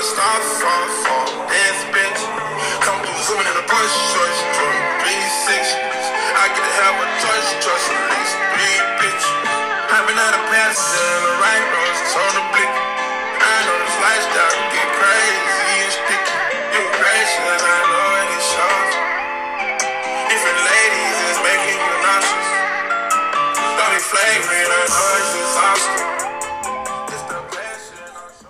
stop, fall, dance, bitch. Come through zooming in a bush, choice, 360. I get to have a touch, trust at least 3 bitch. Hopping out of passes in the right roads, it's on the blick. I know this lifestyle can get crazy and sticky. You're gracious, I know it shows. Different ladies is making you nauseous. Don't be flagrant, I know it's exhausting. It's the passion I'm so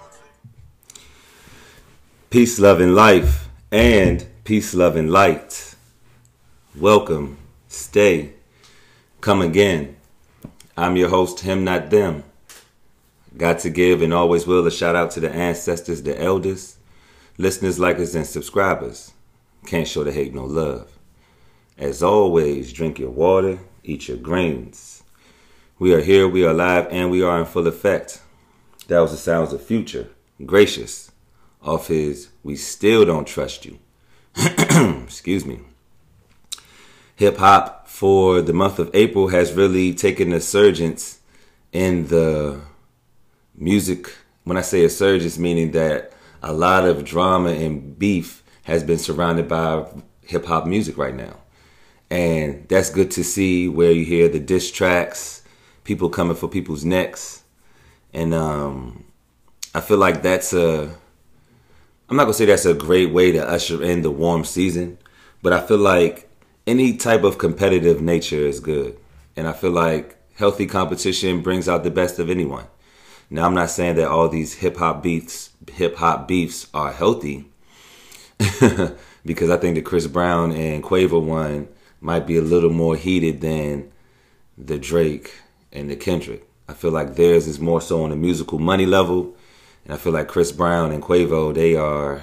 Peace, love, and life, and peace, love, and light. Welcome, stay, come again. I'm your host, him, not them. Got to give and always will a shout out to the ancestors, the elders, listeners, likers, and subscribers. Can't show the hate no love. As always, drink your water, eat your greens. We are here, we are live, and we are in full effect. That was the sounds of Future, Gracious, off his We Still Don't Trust You. Excuse me. Hip hop for the month of April has really taken a surgence in the music. When I say a surgence, meaning that a lot of drama and beef has been surrounded by hip hop music right now. And that's good to see, where you hear the diss tracks, people coming for people's necks. And I feel like I'm not going to say that's a great way to usher in the warm season, but I feel like any type of competitive nature is good. And I feel like healthy competition brings out the best of anyone. Now, I'm not saying that all these hip hop beefs are healthy, because I think the Chris Brown and Quavo one might be a little more heated than the Drake and the Kendrick. I feel like theirs is more so on a musical money level. And I feel like Chris Brown and Quavo, they are,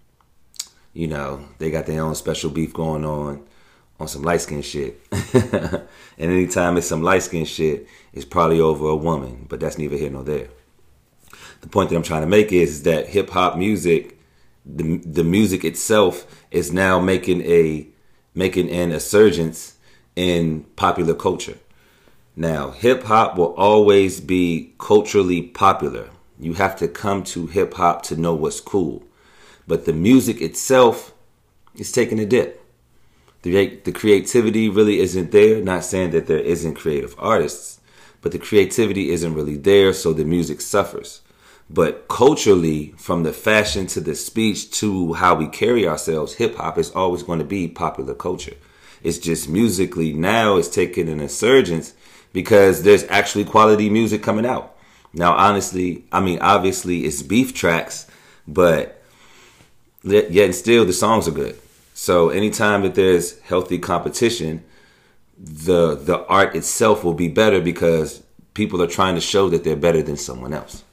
they got their own special beef going on some light skin shit. And anytime it's some light skin shit, it's probably over a woman. But that's neither here nor there. The point that I'm trying to make is that hip hop music, the music itself, is now making an resurgence in popular culture. Now, hip hop will always be culturally popular. You have to come to hip hop to know what's cool. But the music itself is taking a dip. The creativity really isn't there. Not saying that there isn't creative artists, but the creativity isn't really there, so the music suffers. But culturally, from the fashion to the speech to how we carry ourselves, hip hop is always going to be popular culture. It's just musically now it's taking an insurgence because there's actually quality music coming out. Now, obviously it's beef tracks, but yet and still the songs are good. So anytime that there's healthy competition, the art itself will be better because people are trying to show that they're better than someone else.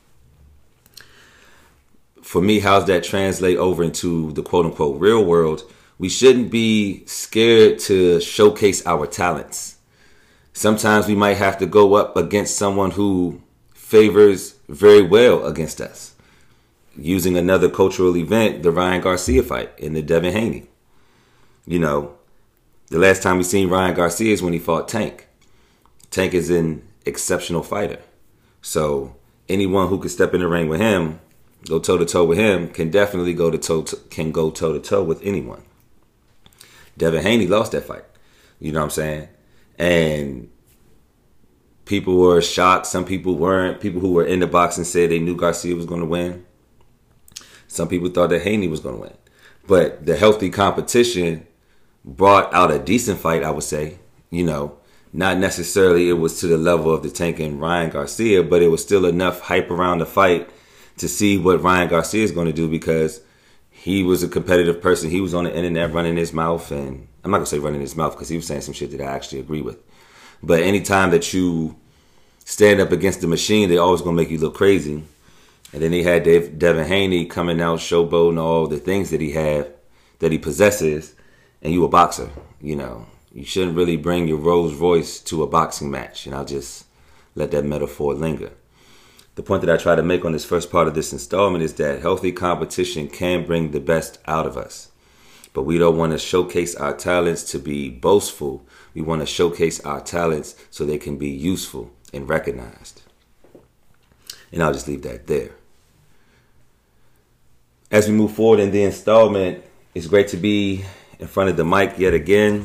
For me, how's that translate over into the quote unquote real world? We shouldn't be scared to showcase our talents. Sometimes we might have to go up against someone who favors very well against us. Using another cultural event, the Ryan Garcia fight and the Devin Haney. The last time we seen Ryan Garcia is when he fought Tank. Tank is an exceptional fighter. So anyone who could step in the ring with him, go toe to toe with him, can definitely go toe to toe with anyone. Devin Haney lost that fight. You know what I'm saying? And people were shocked. Some people weren't. People who were in the boxing said they knew Garcia was going to win. Some people thought that Haney was going to win. But the healthy competition brought out a decent fight, I would say. Not necessarily it was to the level of the Tank and Ryan Garcia, but it was still enough hype around the fight to see what Ryan Garcia is going to do, because he was a competitive person. He was on the internet running his mouth, and I'm not going to say running his mouth because he was saying some shit that I actually agree with. But anytime that you stand up against the machine, they're always going to make you look crazy. And then he had Devin Haney coming out showboating all the things that he possesses, and you a boxer. You shouldn't really bring your Rolls Royce to a boxing match, and I'll just let that metaphor linger. The point that I try to make on this first part of this installment is that healthy competition can bring the best out of us. But we don't want to showcase our talents to be boastful. We want to showcase our talents so they can be useful and recognized. And I'll just leave that there. As we move forward in the installment, it's great to be in front of the mic yet again.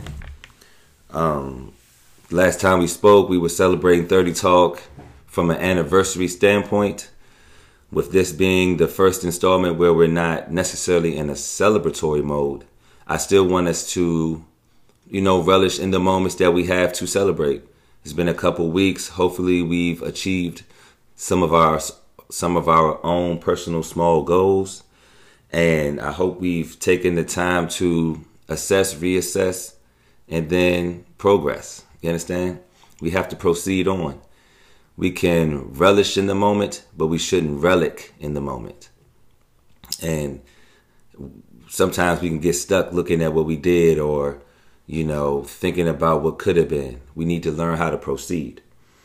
Last time we spoke, we were celebrating 30 Talk from an anniversary standpoint, with this being the first installment where we're not necessarily in a celebratory mode. I still want us to, relish in the moments that we have to celebrate. It's been a couple weeks. Hopefully we've achieved some of our own personal small goals. And I hope we've taken the time to assess, reassess, and then progress. You understand? We have to proceed on. We can relish in the moment, but we shouldn't relic in the moment. And sometimes we can get stuck looking at what we did or, thinking about what could have been. We need to learn how to proceed.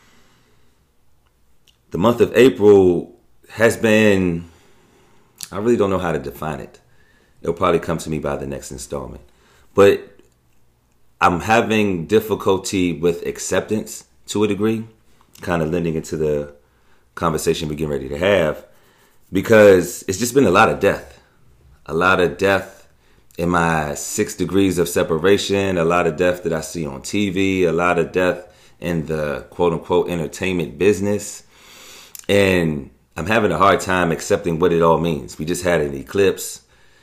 The month of April has been, I really don't know how to define it. It'll probably come to me by the next installment. But I'm having difficulty with acceptance to a degree, kind of lending into the conversation we're getting ready to have, because it's just been a lot of death. A lot of death in my 6 degrees of separation, a lot of death that I see on TV, a lot of death in the quote-unquote entertainment business. And I'm having a hard time accepting what it all means. We just had an eclipse.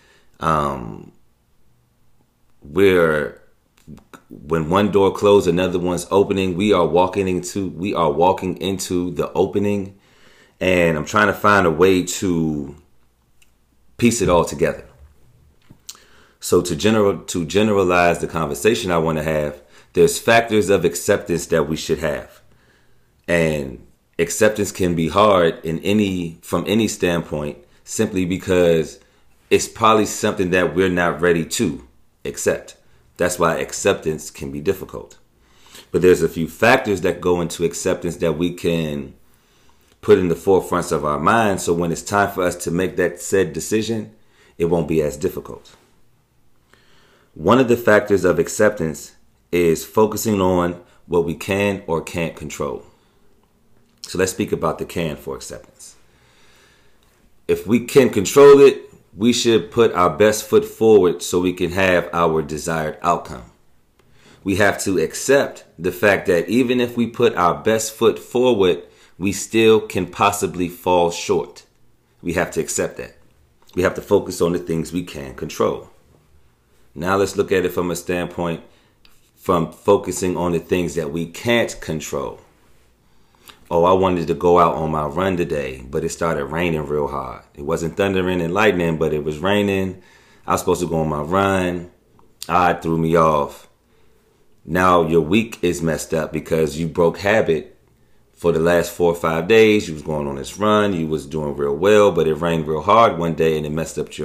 When one door closed, another one's opening. We are walking into the opening, and I'm trying to find a way to piece it all together. So to generalize the conversation I want to have, there's factors of acceptance that we should have. And acceptance can be hard from any standpoint, simply because it's probably something that we're not ready to accept. That's why acceptance can be difficult. But there's a few factors that go into acceptance that we can put in the forefronts of our minds, so when it's time for us to make that said decision, it won't be as difficult. One of the factors of acceptance is focusing on what we can or can't control. So let's speak about the can for acceptance. If we can control it, we should put our best foot forward so we can have our desired outcome. We have to accept the fact that even if we put our best foot forward, we still can possibly fall short. We have to accept that. We have to focus on the things we can control. Now let's look at it from a standpoint from focusing on the things that we can't control. Oh, I wanted to go out on my run today, but it started raining real hard. It wasn't thundering and lightning, but it was raining. I was supposed to go on my run. It threw me off. Now your week is messed up because you broke habit for the last 4 or 5 days. You was going on this run. You was doing real well, but it rained real hard one day and it messed up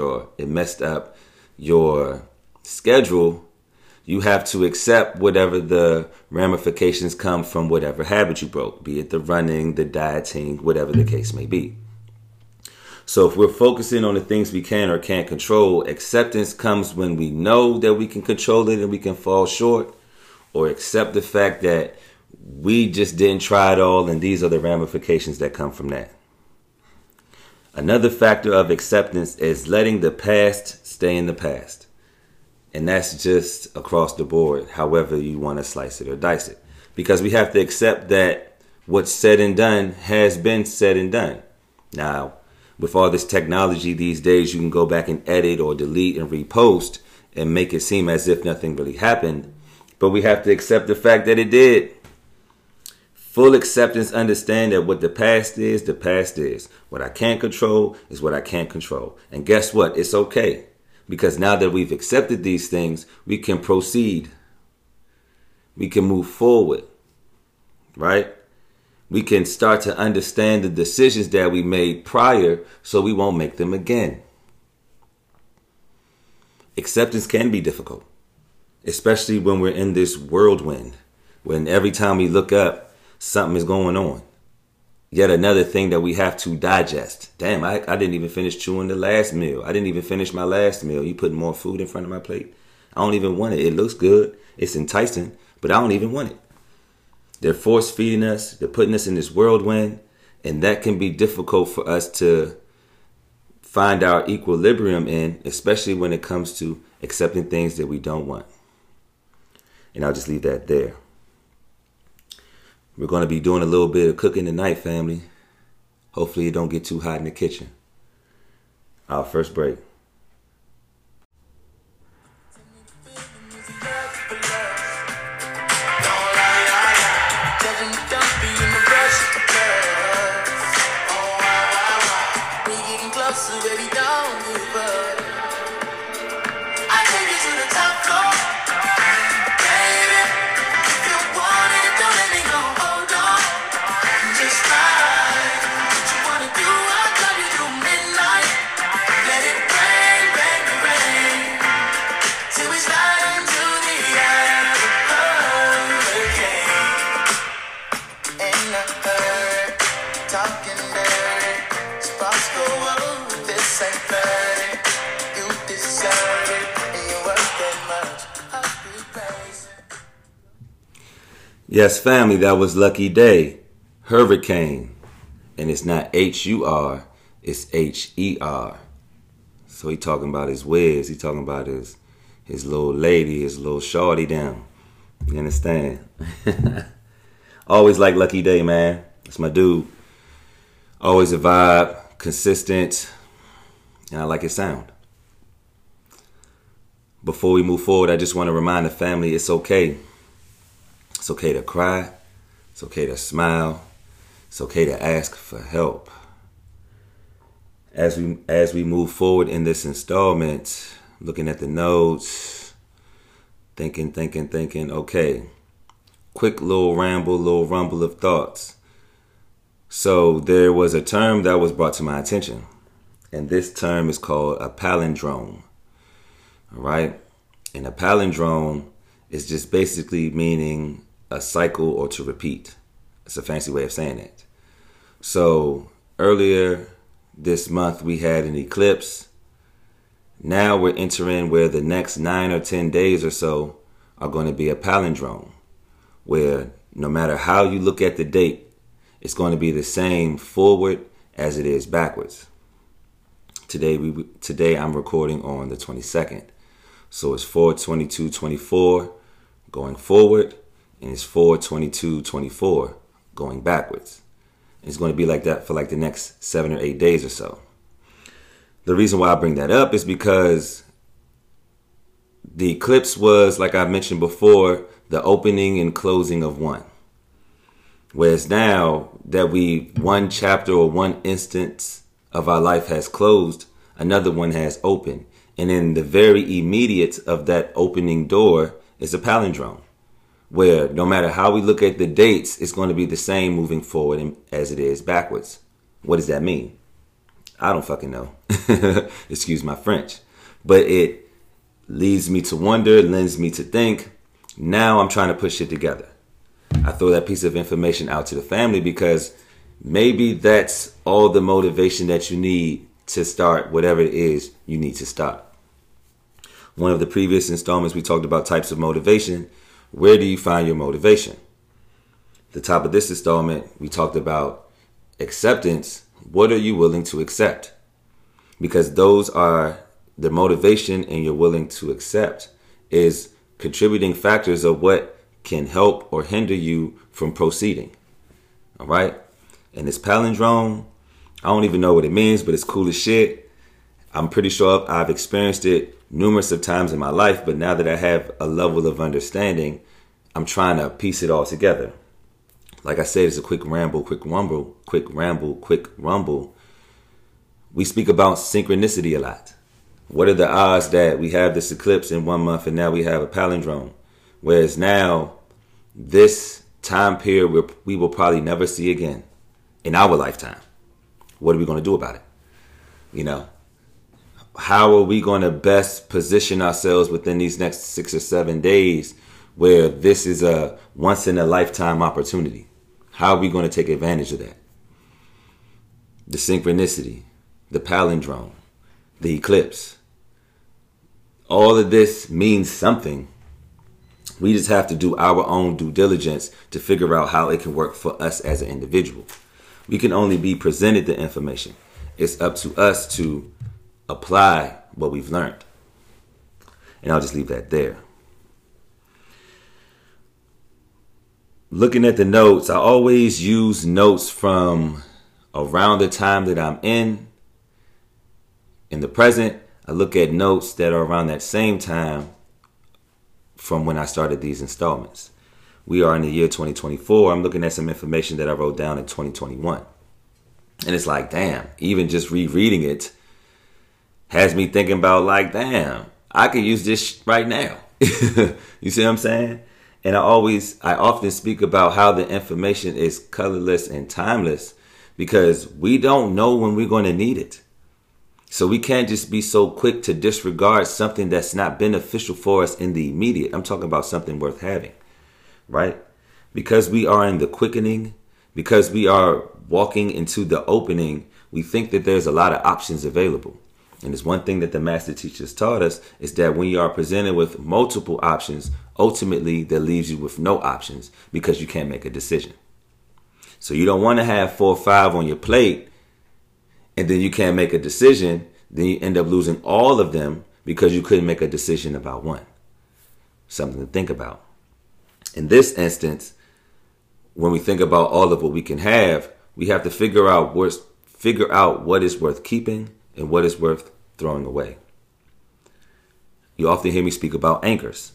your schedule. You have to accept whatever the ramifications come from whatever habit you broke, be it the running, the dieting, whatever the case may be. So if we're focusing on the things we can or can't control, acceptance comes when we know that we can control it and we can fall short, or accept the fact that we just didn't try it all and these are the ramifications that come from that. Another factor of acceptance is letting the past stay in the past. And that's just across the board, however you want to slice it or dice it. Because we have to accept that what's said and done has been said and done. Now, with all this technology these days, you can go back and edit or delete and repost and make it seem as if nothing really happened. But we have to accept the fact that it did. Full acceptance, understand that what the past is, the past is. What I can't control is what I can't control. And guess what? It's okay. Because now that we've accepted these things, we can proceed. We can move forward, right? We can start to understand the decisions that we made prior so we won't make them again. Acceptance can be difficult, especially when we're in this whirlwind, when every time we look up, something is going on. Yet another thing that we have to digest. Damn, I didn't even finish chewing the last meal. I didn't even finish my last meal. You putting more food in front of my plate. I don't even want it. It looks good. It's enticing, but I don't even want it. They're force feeding us. They're putting us in this whirlwind. And that can be difficult for us to find our equilibrium in, especially when it comes to accepting things that we don't want. And I'll just leave that there. We're going to be doing a little bit of cooking tonight, family. Hopefully it don't get too hot in the kitchen. Our first break. Yes, family, that was Lucky Daye, Hurricane. And it's not H-U-R, it's H-E-R. So he talking about his whiz. He talking about his little lady, his little shorty down. You understand? Always like Lucky Daye, man. That's my dude. Always a vibe, consistent, and I like his sound. Before we move forward, I just want to remind the family it's okay. It's okay to cry. It's okay to smile. It's okay to ask for help. As we move forward in this installment, looking at the notes, thinking, okay. Quick little ramble, little rumble of thoughts. So there was a term that was brought to my attention. And this term is called a palindrome. All right? And a palindrome is just basically meaning a cycle or to repeat. It's a fancy way of saying it. So earlier this month we had an eclipse. Now we're entering where the next 9 or 10 days or so are going to be a palindrome, where no matter how you look at the date, it's going to be the same forward as it is backwards. Today I'm recording on the 22nd. So it's 4/22/24 going forward, and it's 4/22/24 going backwards. And it's going to be like that for like the next 7 or 8 days or so. The reason why I bring that up is because the eclipse was, like I mentioned before, the opening and closing of one. Whereas now that one chapter or one instance of our life has closed, another one has opened. And in the very immediate of that opening door is a palindrome, where no matter how we look at the dates, it's going to be the same moving forward as it is backwards. What does that mean? I don't fucking know. Excuse my French. But it leads me to wonder, lends me to think. Now I'm trying to put shit together. I throw that piece of information out to the family because maybe that's all the motivation that you need to start whatever it is you need to start. One of the previous installments, we talked about types of motivation. Where do you find your motivation? The top of this installment, we talked about acceptance. What are you willing to accept? Because those are the motivation, and you're willing to accept is contributing factors of what can help or hinder you from proceeding. All right. And this palindrome, I don't even know what it means, but it's cool as shit. I'm pretty sure I've experienced it numerous of times in my life, but now that I have a level of understanding, I'm trying to piece it all together. Like I said, it's a quick ramble, quick rumble. We speak about synchronicity a lot. What are the odds that we have this eclipse in 1 month and now we have a palindrome? Whereas now, this time period we will probably never see again in our lifetime. What are we going to do about it? You know, how are we going to best position ourselves within these next 6 or 7 days where this is a once in a lifetime opportunity? How are we going to take advantage of that? The synchronicity, the palindrome, the eclipse. All of this means something. We just have to do our own due diligence to figure out how it can work for us as an individual. We can only be presented the information. it's up to us to apply what we've learned. And I'll just leave that there. Looking at the notes, I always use notes from around the time that I'm in the present. I look at notes that are around that same time from when I started these installments. We are in the year 2024. I'm looking at some information that I wrote down in 2021. And it's like, damn, even just rereading it has me thinking about like, damn, I could use this right now. You see what I'm saying? And I often speak about how the information is colorless and timeless because we don't know when we're going to need it. So we can't just be so quick to disregard something that's not beneficial for us in the immediate. I'm talking about something worth having, right? Because we are in the quickening, because we are walking into the opening, we think that there's a lot of options available. And it's one thing that the master teachers taught us is that when you are presented with multiple options, ultimately that leaves you with no options because you can't make a decision. So you don't want to have 4 or 5 on your plate and then you can't make a decision. Then you end up losing all of them because you couldn't make a decision about one. Something to think about. In this instance, when we think about all of what we can have, we have to figure out what is worth keeping and what is worth throwing away. You often hear me speak about anchors.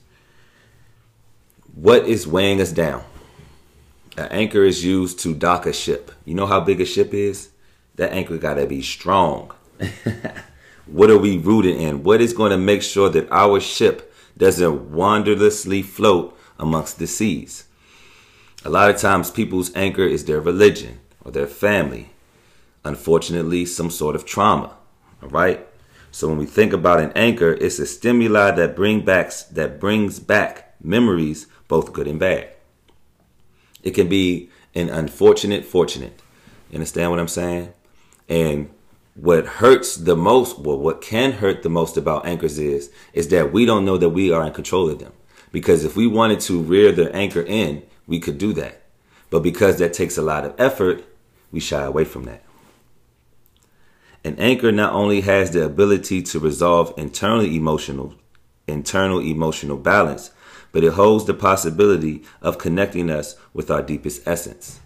What is weighing us down? An anchor is used to dock a ship. You know how big a ship is? That anchor got to be strong. What are we rooted in? What is going to make sure that our ship doesn't wanderlessly float amongst the seas? A lot of times people's anchor is their religion or their family. Unfortunately, some sort of trauma. All right. So when we think about an anchor, it's a stimuli that brings back memories, both good and bad. It can be an unfortunate fortunate. You understand what I'm saying? And what hurts the most, well, what can hurt the most about anchors is that we don't know that we are in control of them. Because if we wanted to rear the anchor in, we could do that. But because that takes a lot of effort, we shy away from that. An anchor not only has the ability to resolve internal emotional balance, but it holds the possibility of connecting us with our deepest essence.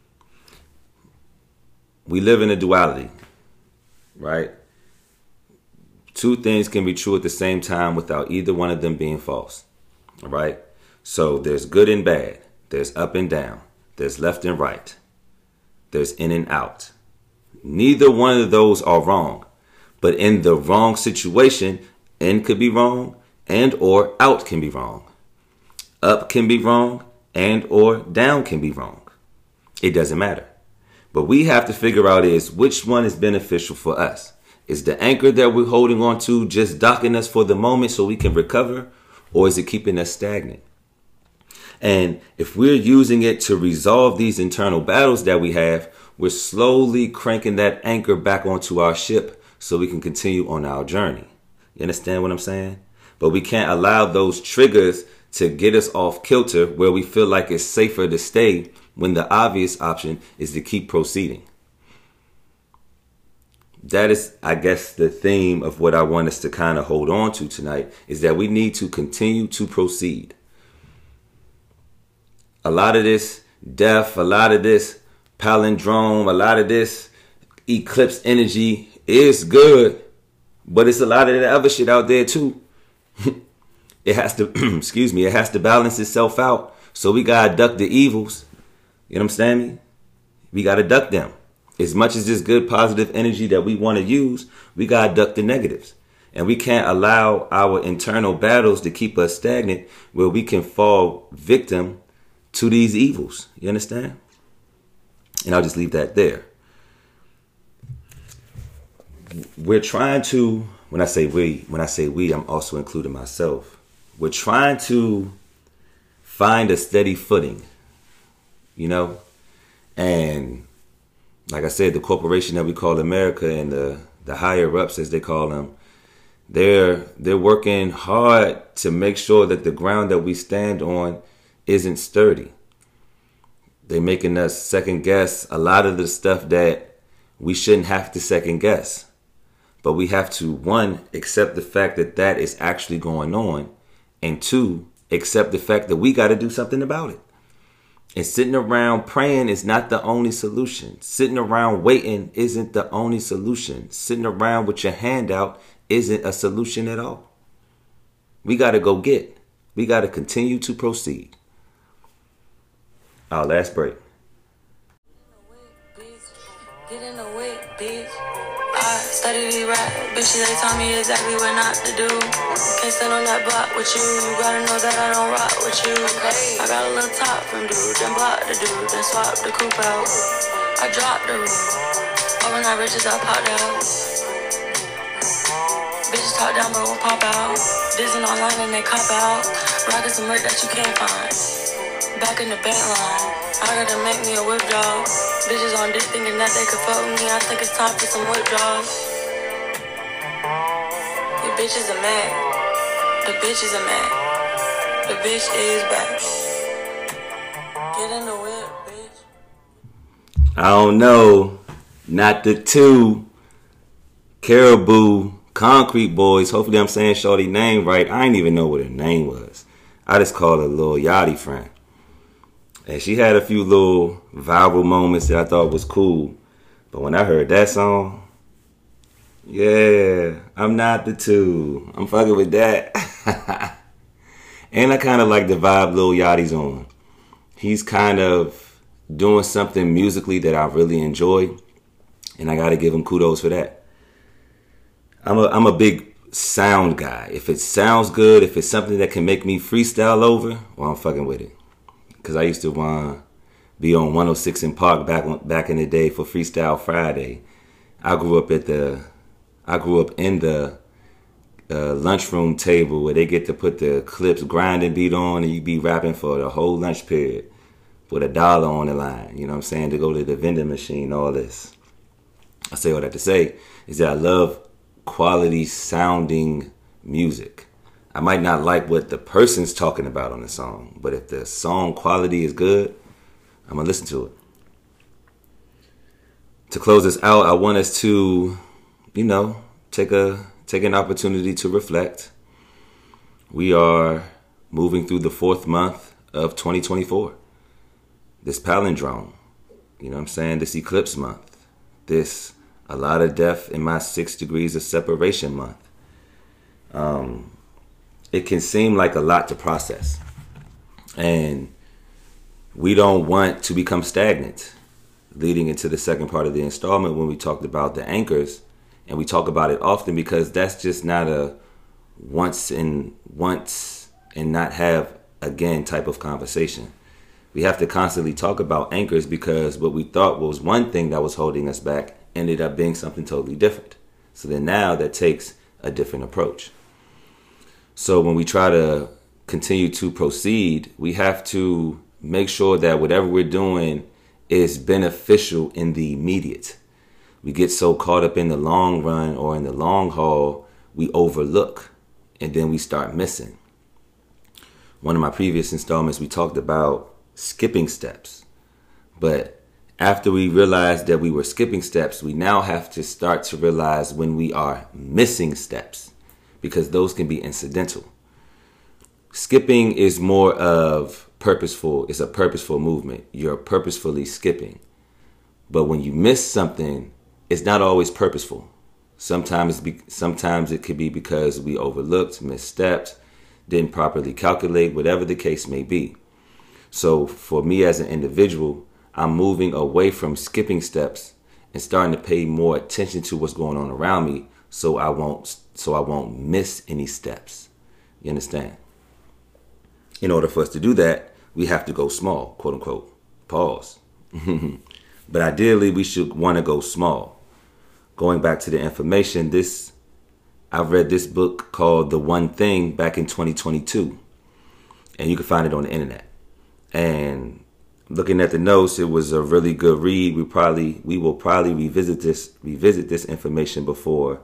We live in a duality, right? Two things can be true at the same time without either one of them being false, all right? So there's good and bad. There's up and down. There's left and right. There's in and out. Neither one of those are wrong, but in the wrong situation, in could be wrong and or out can be wrong. Up can be wrong and or down can be wrong. It doesn't matter. But we have to figure out is which one is beneficial for us. Is the anchor that we're holding on to just docking us for the moment so we can recover, or is it keeping us stagnant? And if we're using it to resolve these internal battles that we have, we're slowly cranking that anchor back onto our ship so we can continue on our journey. You understand what I'm saying? But we can't allow those triggers to get us off kilter where we feel like it's safer to stay when the obvious option is to keep proceeding. That is, I guess, the theme of what I want us to kind of hold on to tonight is that we need to continue to proceed. A lot of this death, a lot of this palindrome, a lot of this eclipse energy is good, but it's a lot of the other shit out there too. It has to, it has to balance itself out. So we gotta duck the evils. You know what I'm saying? We gotta duck them. As much as this good positive energy that we want to use, we gotta duck the negatives. And we can't allow our internal battles to keep us stagnant where we can fall victim to these evils. You understand? And I'll just leave that there. We're trying to, when I say we, I'm also including myself. We're trying to find a steady footing, you know? And like I said, the corporation that we call America and the higher ups, as they call them, they're working hard to make sure that the ground that we stand on isn't sturdy. They're making us second guess a lot of the stuff that we shouldn't have to second guess. But we have to, one, accept the fact that that is actually going on. And two, accept the fact that we got to do something about it. And sitting around praying is not the only solution. Sitting around waiting isn't the only solution. Sitting around with your hand out isn't a solution at all. We got to go get. We got to continue to proceed. Our last break. Get in the whip, bitch. I study these rap bitches, they tell me exactly what not to do. Can't stand on that block with you. You gotta know that I don't rock with you. I got a little top from dude, then block the dude, then swap the coupe out. I dropped the roof. Overnight riches, I popped out. Bitches talk down but won't pop out. Disney online and they cop out. Rockin' some work that you can't find. Back in the bank line, I gotta make me a whip job. Bitches on dick thinking that they could fuck with me. I think it's time for some whip jobs. Your bitch is a man. The bitch is a man. The bitch is back. Get in the whip, bitch. I don't know. Not the two. Caribou, Concrete Boys. Hopefully I'm saying shorty name right. I didn't even know what her name was. I just called her Lil Yachty friend. And she had a few little viral moments that I thought was cool. But when I heard that song, yeah, I'm not the two. I'm fucking with that. And I kind of like the vibe Lil Yachty's on. He's kind of doing something musically that I really enjoy. And I got to give him kudos for that. I'm a big sound guy. If it sounds good, if it's something that can make me freestyle over, well, I'm fucking with it. Because I used to be on 106 in Park back in the day for Freestyle Friday. I grew up in the lunchroom table where they get to put the Clips grinding beat on and you be rapping for the whole lunch period with $1 on the line. You know what I'm saying? To go to the vending machine, all this. I say all that to say is that I love quality sounding music. I might not like what the person's talking about on the song, but if the song quality is good, I'm going to listen to it. To close this out, I want us to, take an opportunity to reflect. We are moving through the 4th month of 2024. This palindrome, you know what I'm saying? This eclipse month. This a lot of death in my 6 degrees of separation month. It can seem like a lot to process. And we don't want to become stagnant. Leading into the second part of the installment when we talked about the anchors, and we talk about it often because that's just not a once and not have again type of conversation. We have to constantly talk about anchors because what we thought was one thing that was holding us back ended up being something totally different. So then now that takes a different approach. So when we try to continue to proceed, we have to make sure that whatever we're doing is beneficial in the immediate. We get so caught up in the long run or in the long haul, we overlook and then we start missing. One of my previous installments, we talked about skipping steps. But after we realized that we were skipping steps, we now have to start to realize when we are missing steps, because those can be incidental. Skipping is more of purposeful. It's a purposeful movement. You're purposefully skipping. But when you miss something, it's not always purposeful. Sometimes it could be because we overlooked, misstepped, didn't properly calculate, whatever the case may be. So for me as an individual, I'm moving away from skipping steps and starting to pay more attention to what's going on around me so I won't miss any steps. You understand? In order for us to do that, we have to go small, quote unquote. Pause. But ideally, we should want to go small. Going back to the information, I read this book called The One Thing back in 2022. And you can find it on the internet. And looking at the notes, it was a really good read. We will probably revisit this information before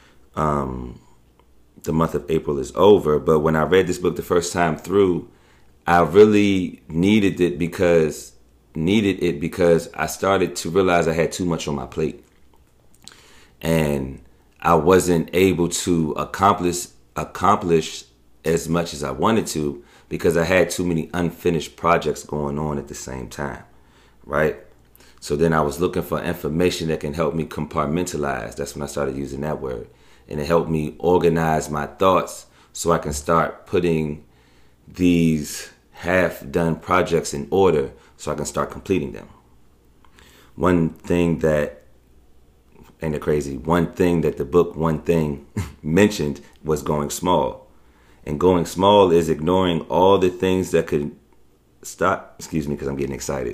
the month of April is over. But when I read this book the first time through, I really needed it because I started to realize I had too much on my plate. and I wasn't able to accomplish as much as I wanted to because I had too many unfinished projects going on at the same time, right? So then I was looking for information that can help me compartmentalize. That's when I started using that word. And it helped me organize my thoughts so I can start putting these half-done projects in order so I can start completing them. One thing that the book One Thing mentioned was going small. And going small is ignoring all the things that could stop. Excuse me, because I'm getting excited.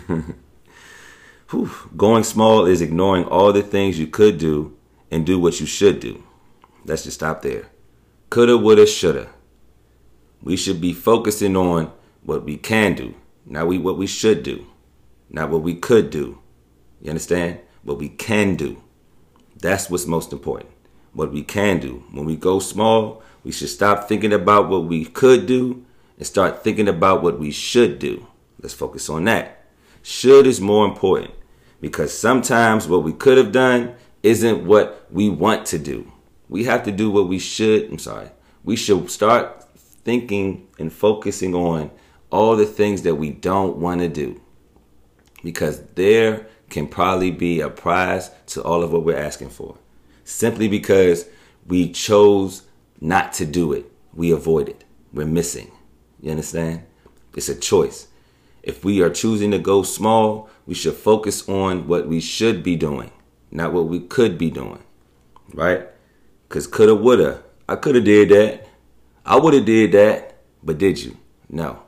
Going small is ignoring all the things you could do and do what you should do. Let's just stop there. Coulda, woulda, shoulda. We should be focusing on what we can do, not what we should do, not what we could do. You understand? What we can do. That's what's most important. What we can do. When we go small, we should stop thinking about what we could do and start thinking about what we should do. Let's focus on that. Should is more important because sometimes what we could have done isn't what we want to do. We have to do what we should. We should start thinking and focusing on all the things that we don't want to do, because there can probably be a prize to all of what we're asking for. Simply because we chose not to do it. We avoid it. We're missing. You understand? It's a choice. If we are choosing to go small, we should focus on what we should be doing, not what we could be doing. Right? Because coulda, woulda. I could have did that. I would have did that. But did you? No.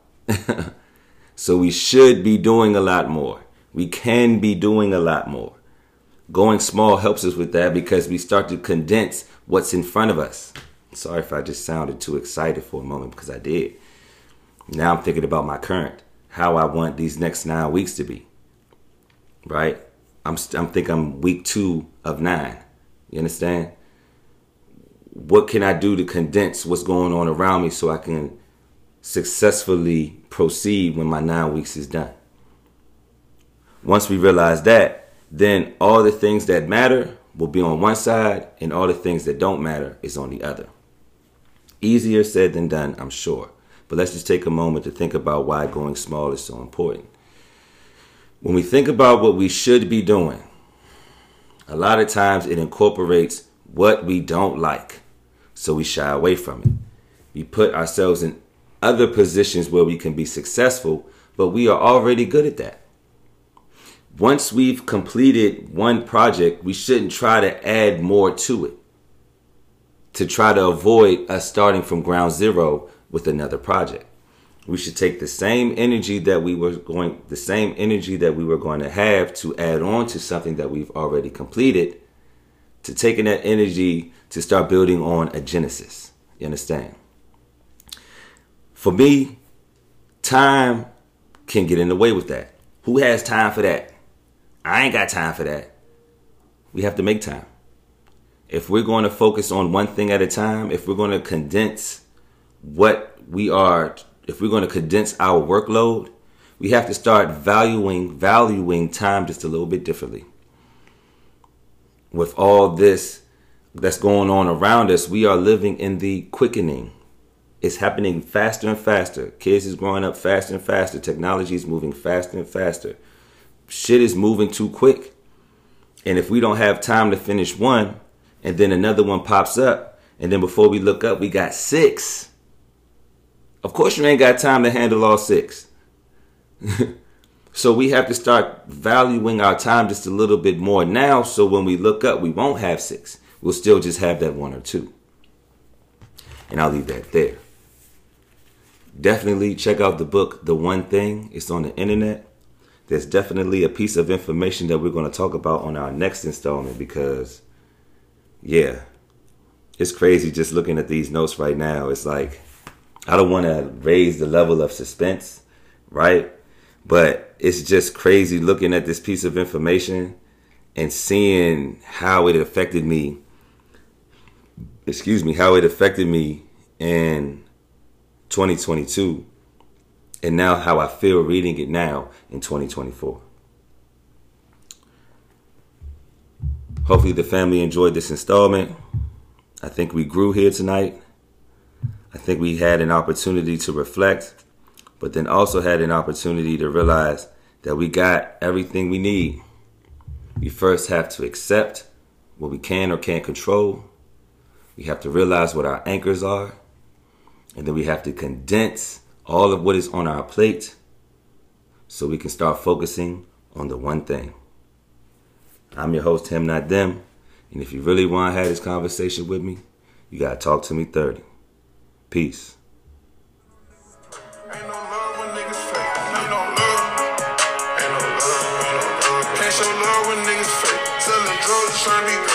So we should be doing a lot more. We can be doing a lot more. Going small helps us with that because we start to condense what's in front of us. Sorry if I just sounded too excited for a moment, because I did. Now I'm thinking about my current, how I want these next 9 weeks to be. Right? I'm week 2 of 9. You understand? What can I do to condense what's going on around me so I can successfully proceed when my 9 weeks is done? Once we realize that, then all the things that matter will be on one side and all the things that don't matter is on the other. Easier said than done, I'm sure. But let's just take a moment to think about why going small is so important. When we think about what we should be doing, a lot of times it incorporates what we don't like, so we shy away from it. We put ourselves in other positions where we can be successful, but we are already good at that. Once we've completed one project, we shouldn't try to add more to it to try to avoid us starting from ground zero with another project. We should take the same energy that we were going to have to add on to something that we've already completed, to taking that energy to start building on a genesis. You understand? For me, time can get in the way with that. Who has time for that? I ain't got time for that. We have to make time. If we're going to focus on one thing at a time, if we're going to condense our workload, we have to start valuing time just a little bit differently. With all this that's going on around us, we are living in the quickening. It's happening faster and faster. Kids is growing up faster and faster. Technology is moving faster and faster. Shit is moving too quick. And if we don't have time to finish one, and then another one pops up, and then before we look up, we got 6. Of course you ain't got time to handle all 6. So we have to start valuing our time just a little bit more now, so when we look up, we won't have 6. We'll still just have that 1 or 2. And I'll leave that there. Definitely check out the book, The One Thing. It's on the internet. There's definitely a piece of information that we're going to talk about on our next installment because, yeah, it's crazy just looking at these notes right now. It's like, I don't want to raise the level of suspense, right? But it's just crazy looking at this piece of information and seeing how it affected me. How it affected me in 2022. And now how I feel reading it now in 2024. Hopefully the family enjoyed this installment. I think we grew here tonight. I think we had an opportunity to reflect, but then also had an opportunity to realize that we got everything we need. We first have to accept what we can or can't control. We have to realize what our anchors are. And then we have to condense all of what is on our plate so we can start focusing on the one thing. I'm your host, Him Not Them. And if you really want to have this conversation with me, you got to talk to me 30. Peace. Ain't no love when niggas fake. Ain't no love. Ain't no love. Ain't no love. Can't show love when niggas fake. Selling drugs, trying to be